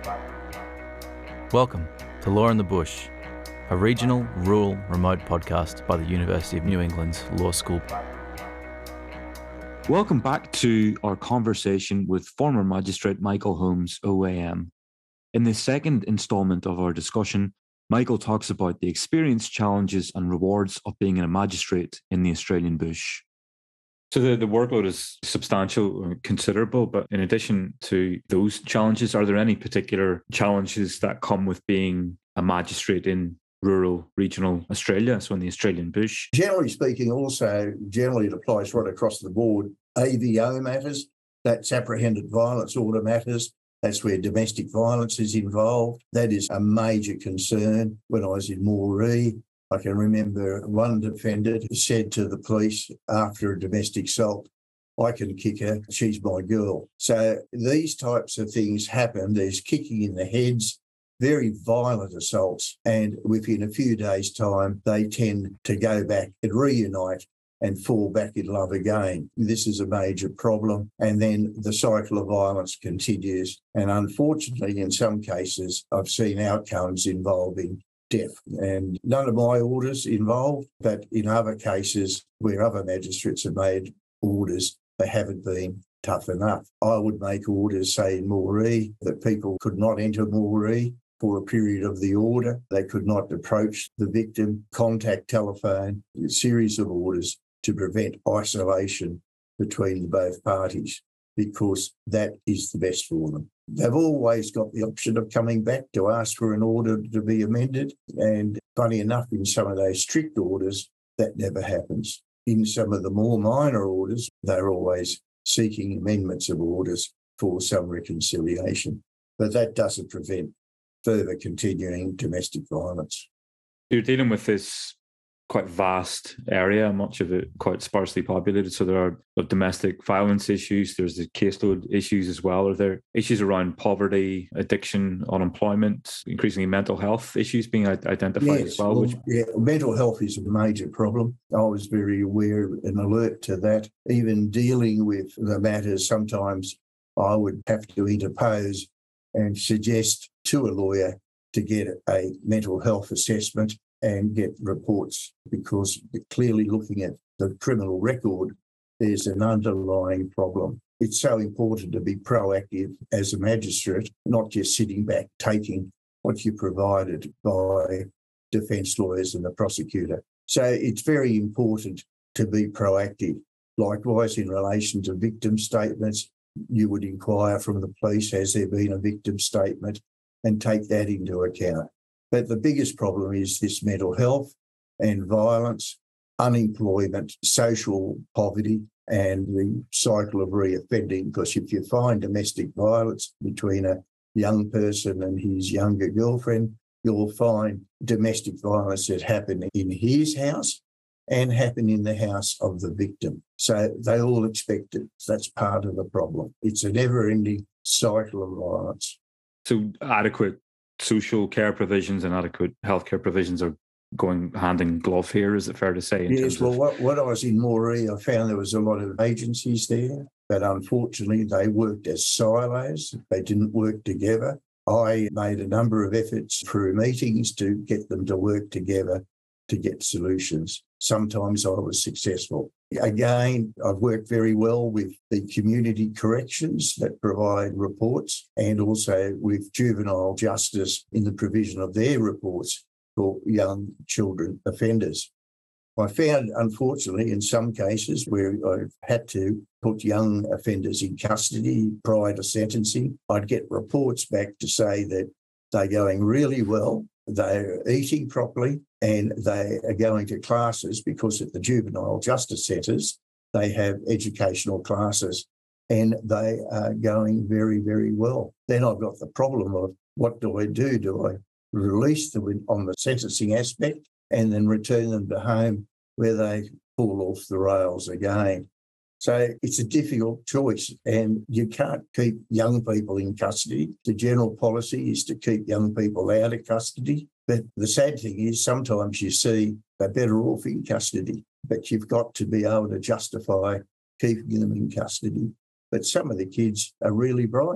Welcome to Law in the Bush, a regional, rural, remote podcast by the University of New England's Law School. Welcome back to our conversation with former magistrate Michael Holmes, OAM. In the second instalment of our discussion, Michael talks about the experience, challenges and rewards of being a magistrate in the Australian bush. So the workload is substantial and considerable, but in addition to those challenges, are there any particular challenges that come with being a magistrate in rural, regional Australia, so in the Australian bush? Generally speaking, generally it applies right across the board. AVO matters, that's apprehended violence order matters. That's where domestic violence is involved. That is a major concern. When I was in Moree, I can remember one defendant said to the police after a domestic assault, "I can kick her, she's my girl." So these types of things happen. There's kicking in the heads, very violent assaults, and within a few days' time, they tend to go back and reunite and fall back in love again. This is a major problem. And then the cycle of violence continues. And unfortunately, in some cases, I've seen outcomes involving death. And none of my orders involved, but in other cases where other magistrates have made orders, they haven't been tough enough. I would make orders, say in Moree, that people could not enter Moree for a period of the order. They could not approach the victim, contact telephone, a series of orders to prevent isolation between both parties, because that is the best for them. They've always got the option of coming back to ask for an order to be amended. And funny enough, in some of those strict orders, that never happens. In some of the more minor orders, they're always seeking amendments of orders for some reconciliation. But that doesn't prevent further continuing domestic violence. You're dealing with this quite vast area, much of it quite sparsely populated. So there are domestic violence issues. There's the caseload issues as well. Are there issues around poverty, addiction, unemployment, increasingly mental health issues being identified as well? Mental health is a major problem. I was very aware and alert to that. Even dealing with the matters, sometimes I would have to interpose and suggest to a lawyer to get a mental health assessment and get reports, because clearly looking at the criminal record, there's an underlying problem. It's so important to be proactive as a magistrate, not just sitting back taking what you're provided by defence lawyers and the prosecutor. So it's very important to be proactive. Likewise, in relation to victim statements, you would inquire from the police, has there been a victim statement, and take that into account. But the biggest problem is this mental health and violence, unemployment, social poverty, and the cycle of reoffending. Because if you find domestic violence between a young person and his younger girlfriend, you'll find domestic violence that happen in his house and happen in the house of the victim. So they all expect it. That's part of the problem. It's a never-ending cycle of violence. So adequate social care provisions and adequate healthcare provisions are going hand in glove here, is it fair to say? Yes, well, when I was in Moree, I found there was a lot of agencies there, but unfortunately they worked as silos. They didn't work together. I made a number of efforts through meetings to get them to work together to get solutions. Sometimes I was successful. Again, I've worked very well with the community corrections that provide reports, and also with juvenile justice in the provision of their reports for young children offenders. I found, unfortunately, in some cases where I've had to put young offenders in custody prior to sentencing, I'd get reports back to say that they're going really well, they're eating properly, and they are going to classes, because at the juvenile justice centres, they have educational classes and they are going very, very well. Then I've got the problem of, what do I do? Do I release them on the sentencing aspect and then return them to home where they fall off the rails again? So it's a difficult choice, and you can't keep young people in custody. The general policy is to keep young people out of custody. But the sad thing is, sometimes you see they're better off in custody, but you've got to be able to justify keeping them in custody. But some of the kids are really bright.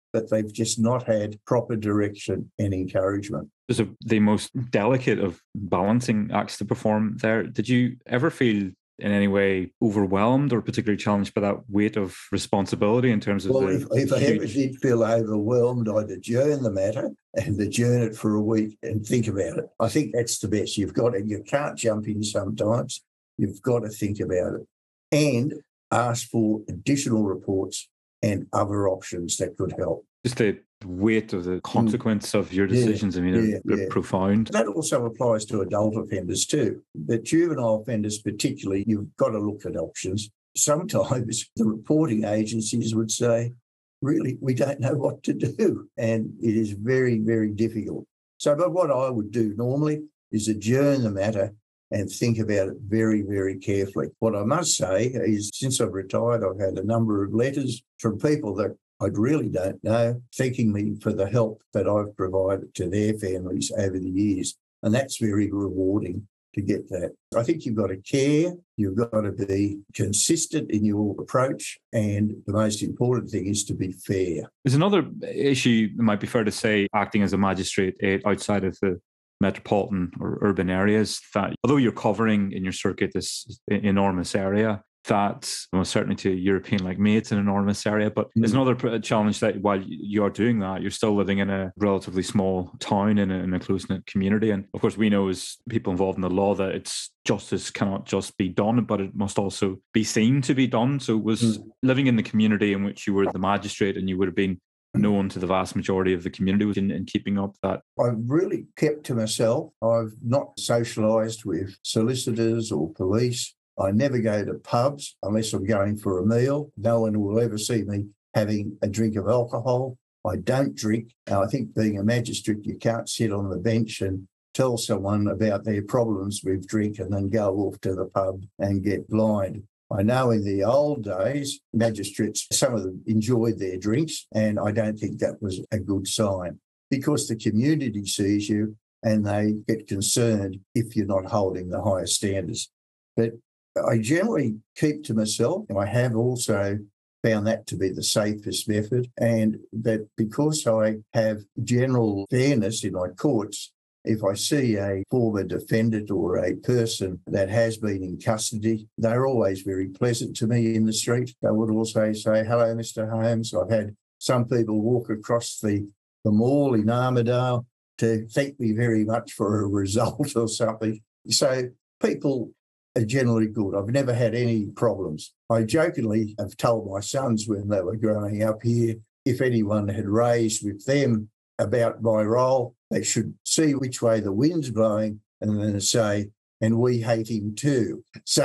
but they've just not had proper direction and encouragement. There's the most delicate of balancing acts to perform there. Did you ever feel in any way overwhelmed or particularly challenged by that weight of responsibility in terms of if I ever did feel overwhelmed, I'd adjourn the matter and adjourn it for a week and think about it. I think that's the best. You can't jump in sometimes. You've got to think about it and ask for additional reports and other options that could help. Just the weight of the consequence of your decisions, they're profound. That also applies to adult offenders too. But juvenile offenders particularly, you've got to look at options. Sometimes the reporting agencies would say, really, we don't know what to do. And it is very, very difficult. But what I would do normally is adjourn the matter and think about it very, very carefully. What I must say is since I've retired, I've had a number of letters from people that I really don't know, thanking me for the help that I've provided to their families over the years. And that's very rewarding to get that. I think you've got to care, you've got to be consistent in your approach, and the most important thing is to be fair. There's another issue, it might be fair to say, acting as a magistrate outside of the metropolitan or urban areas, that although you're covering in your circuit this enormous area, that certainly to a European like me, it's an enormous area. But there's another challenge that while you're doing that, you're still living in a relatively small town in a close-knit community. And of course, we know as people involved in the law that it's justice cannot just be done, but it must also be seen to be done. So was living in the community in which you were the magistrate and you would have been known to the vast majority of the community in keeping up that? I've really kept to myself. I've not socialised with solicitors or police. I never go to pubs unless I'm going for a meal. No one will ever see me having a drink of alcohol. I don't drink. Now, I think being a magistrate, you can't sit on the bench and tell someone about their problems with drink and then go off to the pub and get blind. I know in the old days, magistrates, some of them enjoyed their drinks, and I don't think that was a good sign because the community sees you and they get concerned if you're not holding the highest standards. But I generally keep to myself. I have also found that to be the safest method, and that because I have general fairness in my courts, if I see a former defendant or a person that has been in custody, they're always very pleasant to me in the street. They would also say, hello, Mr. Holmes. I've had some people walk across the mall in Armidale to thank me very much for a result or something. So people are generally good. I've never had any problems. I jokingly have told my sons when they were growing up here, if anyone had raised with them about my role, they should see which way the wind's blowing and then say, and we hate him too. So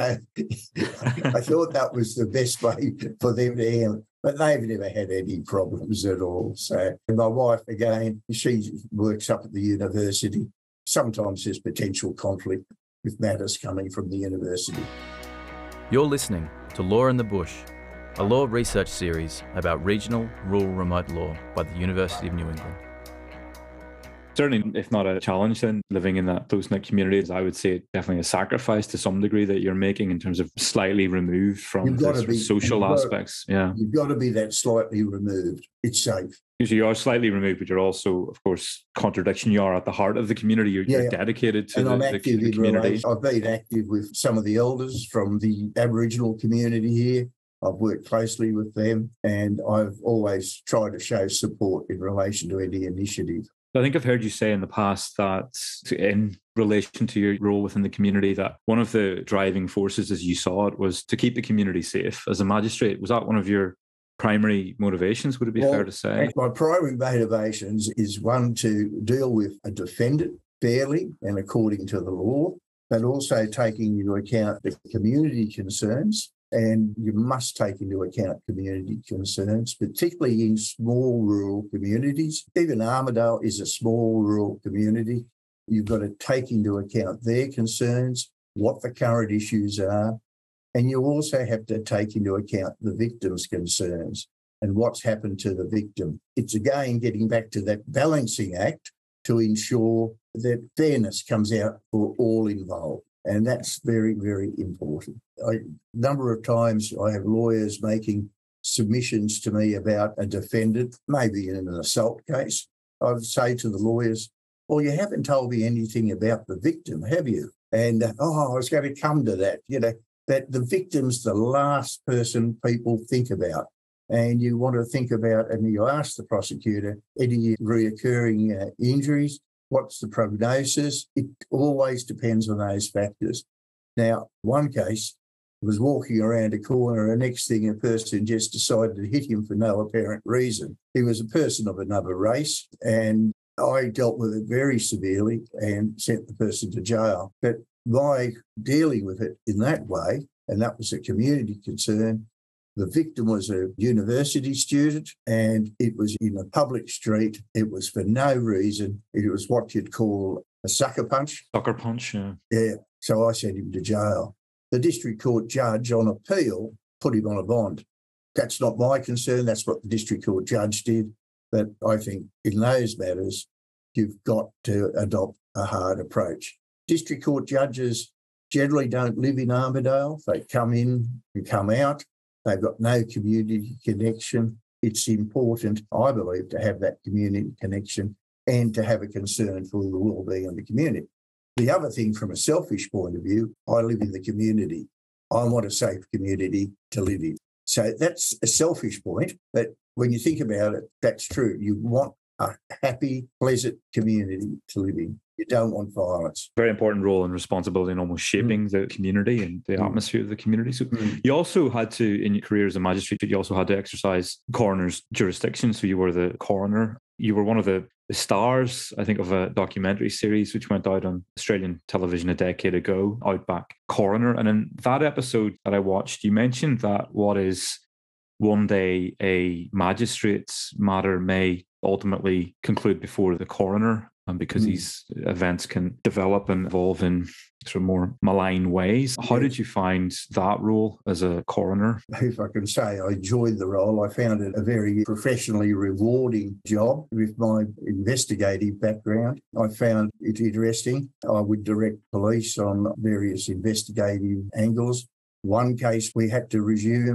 I thought that was the best way for them to handle it. But they've never had any problems at all. So my wife, again, she works up at the university. Sometimes there's potential conflict with matters coming from the university. You're listening to Law in the Bush, a law research series about regional, rural, remote law by the University of New England. Certainly, if not a challenge, then living in that close-knit community, I would say definitely a sacrifice to some degree that you're making in terms of slightly removed from the social aspects. You've got to be that slightly removed. It's safe. Because you are slightly removed, but you're also, of course, contradiction. You are at the heart of the community. You're dedicated to the community. I've been active with some of the elders from the Aboriginal community here. I've worked closely with them, and I've always tried to show support in relation to any initiative. I think I've heard you say in the past that in relation to your role within the community, that one of the driving forces as you saw it was to keep the community safe. As a magistrate, was that one of your primary motivations, would it be fair to say? My primary motivations is one, to deal with a defendant fairly and according to the law, but also taking into account the community concerns. And you must take into account community concerns, particularly in small rural communities. Even Armidale is a small rural community. You've got to take into account their concerns, what the current issues are, and you also have to take into account the victim's concerns and what's happened to the victim. It's again getting back to that balancing act to ensure that fairness comes out for all involved. And that's very, very important. A number of times I have lawyers making submissions to me about a defendant, maybe in an assault case, I'd say to the lawyers, well, you haven't told me anything about the victim, have you? And, I was going to come to that, that the victim's the last person people think about. And you want to think about, and you ask the prosecutor, any reoccurring injuries, what's the prognosis? It always depends on those factors. Now, one case was walking around a corner, and next thing a person just decided to hit him for no apparent reason. He was a person of another race, and I dealt with it very severely and sent the person to jail. But by dealing with it in that way, and that was a community concern, the victim was a university student and it was in a public street. It was for no reason. It was what you'd call a sucker punch. Sucker punch, yeah. Yeah. So I sent him to jail. The district court judge on appeal put him on a bond. That's not my concern. That's what the district court judge did. But I think in those matters, you've got to adopt a hard approach. District court judges generally don't live in Armidale. They come in and come out. They've got no community connection. It's important, I believe, to have that community connection and to have a concern for the well-being of the community. The other thing, from a selfish point of view, I live in the community. I want a safe community to live in. So that's a selfish point, but when you think about it, that's true. You want a happy, pleasant community to live in. You don't want violence. Very important role and responsibility in almost shaping the community and the atmosphere of the community. So you also had to, in your career as a magistrate, you also had to exercise coroner's jurisdiction. So you were the coroner. You were one of the stars, I think, of a documentary series which went out on Australian television a decade ago, Outback Coroner. And in that episode that I watched, you mentioned that what is one day a magistrate's matter may ultimately conclude before the coroner, and because these events can develop and evolve in sort of more malign ways. How did you find that role as a coroner? If I can say, I enjoyed the role. I found it a very professionally rewarding job. With my investigative background, I found it interesting. I would direct police on various investigative angles. One case, we had to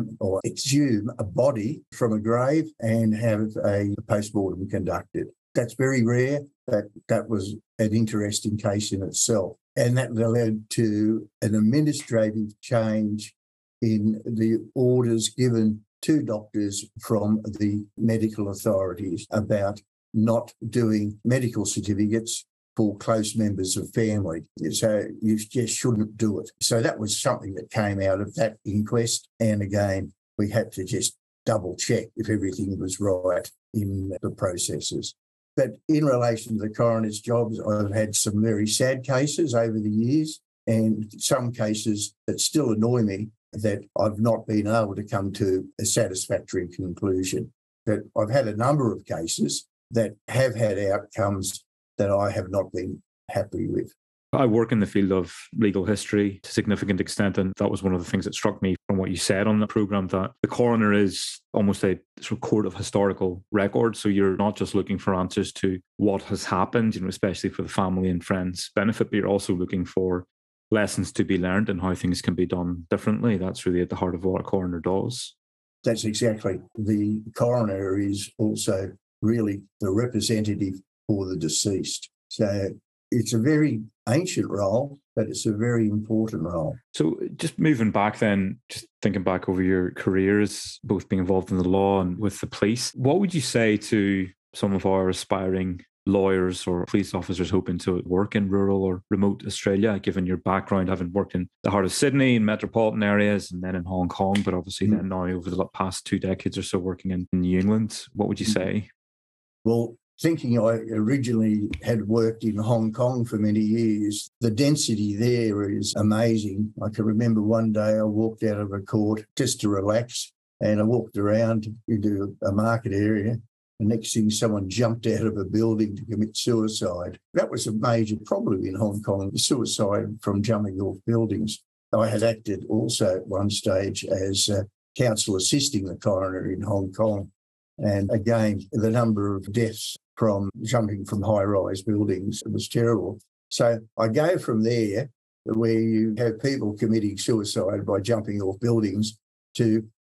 exhume a body from a grave and have a post-mortem conducted. That's very rare. That was an interesting case in itself. And that led to an administrative change in the orders given to doctors from the medical authorities about not doing medical certificates for close members of family. So you just shouldn't do it. So that was something that came out of that inquest. And again, we had to just double check if everything was right in the processes. But in relation to the coroner's jobs, I've had some very sad cases over the years, and some cases that still annoy me that I've not been able to come to a satisfactory conclusion. But I've had a number of cases that have had outcomes that I have not been happy with. I work in the field of legal history to a significant extent, and that was one of the things that struck me from what you said on the programme, that the coroner is almost a sort of court of historical record. So you're not just looking for answers to what has happened, especially for the family and friends' benefit, but you're also looking for lessons to be learned and how things can be done differently. That's really at the heart of what a coroner does. That's exactly. The coroner is also really the representative for the deceased. So it's a very ancient role, but it's a very important role. So just moving back then, just thinking back over your careers, both being involved in the law and with the police, what would you say to some of our aspiring lawyers or police officers hoping to work in rural or remote Australia, given your background, having worked in the heart of Sydney and metropolitan areas and then in Hong Kong, but obviously then now over the past 2 decades or so working in New England? What would you say? Well, thinking I originally had worked in Hong Kong for many years, the density there is amazing. I can remember one day I walked out of a court just to relax, and I walked around into a market area. The next thing, someone jumped out of a building to commit suicide. That was a major problem in Hong Kong, suicide from jumping off buildings. I had acted also at one stage as counsel assisting the coroner in Hong Kong. And again, the number of deaths from jumping from high-rise buildings was terrible. So I go from there, where you have people committing suicide by jumping off buildings, to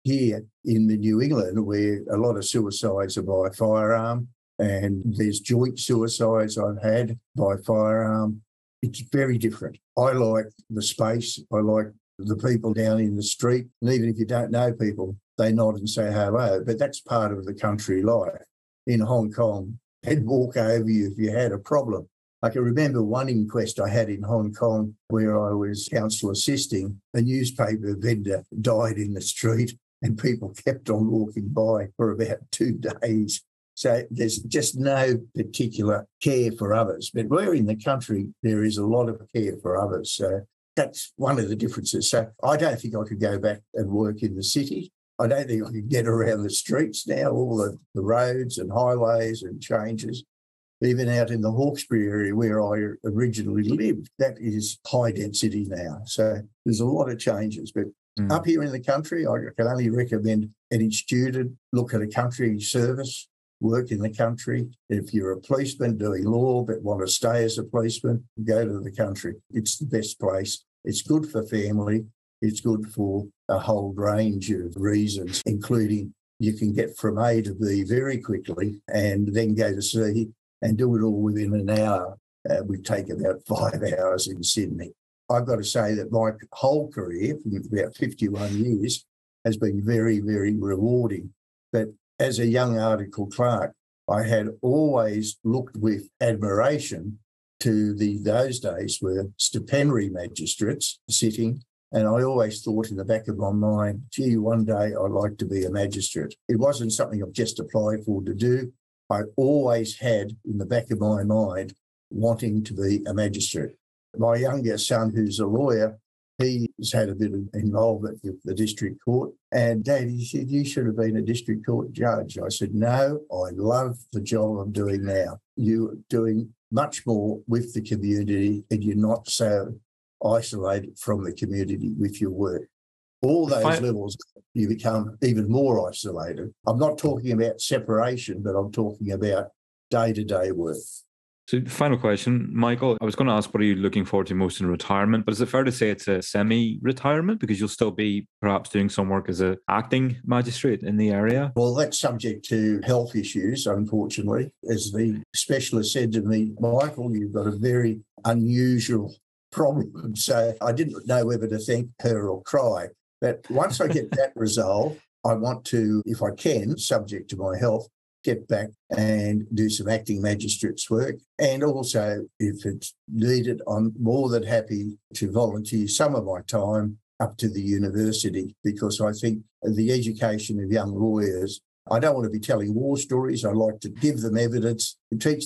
here in the New England, where a lot of suicides are by firearm, and there's joint suicides I've had by firearm, it's very different. I like the space. I like the people down in the street. And even if you don't know people, they nod and say hello. But that's part of the country life. In Hong Kong, they'd walk over you if you had a problem. I can remember one inquest I had in Hong Kong where I was counsel assisting. A newspaper vendor died in the street and people kept on walking by for about 2 days. So there's just no particular care for others. But where in the country, there is a lot of care for others. So that's one of the differences. So I don't think I could go back and work in the city. I don't think I could get around the streets now, all the roads and highways and changes. Even out in the Hawkesbury area where I originally lived, that is high density now. So there's a lot of changes. But up here in the country, I can only recommend any student look at a country service, work in the country. If you're a policeman doing law but want to stay as a policeman, go to the country. It's the best place. It's good for family. It's good for a whole range of reasons, including you can get from A to B very quickly and then go to C and do it all within an hour. We take about 5 hours in Sydney. I've got to say that my whole career, about 51 years, has been very, very rewarding. But as a young article clerk, I had always looked with admiration to those days were stipendiary magistrates sitting, and I always thought in the back of my mind, gee, one day I'd like to be a magistrate. It wasn't something I've just applied for to do. I always had in the back of my mind wanting to be a magistrate. My younger son, who's a lawyer, he's had a bit of involvement with the district court. And Dad, he said, you should have been a district court judge. I said, no, I love the job I'm doing now. You're doing much more with the community and you're not so isolated from the community with your work. All those levels, you become even more isolated. I'm not talking about separation, but I'm talking about day-to-day work. So final question, Michael, I was going to ask what are you looking forward to most in retirement, but is it fair to say it's a semi-retirement because you'll still be perhaps doing some work as an acting magistrate in the area? Well, that's subject to health issues, unfortunately. As the specialist said to me, Michael, you've got a very unusual problem. So I didn't know whether to thank her or cry. But once I get that resolved, I want to, if I can, subject to my health, get back and do some acting magistrates work. And also, if it's needed, I'm more than happy to volunteer some of my time up to the university because I think the education of young lawyers, I don't want to be telling war stories. I like to give them evidence, teach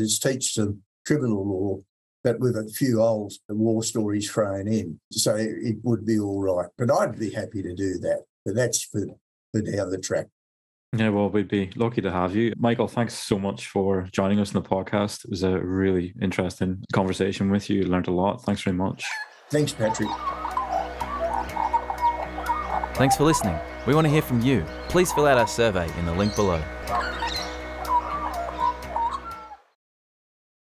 them criminal law, but with a few old war stories thrown in. So it would be all right. But I'd be happy to do that. But that's for down the track. Yeah, well, we'd be lucky to have you. Michael, thanks so much for joining us in the podcast. It was a really interesting conversation with you. Learned a lot. Thanks very much. Thanks, Patrick. Thanks for listening. We want to hear from you. Please fill out our survey in the link below.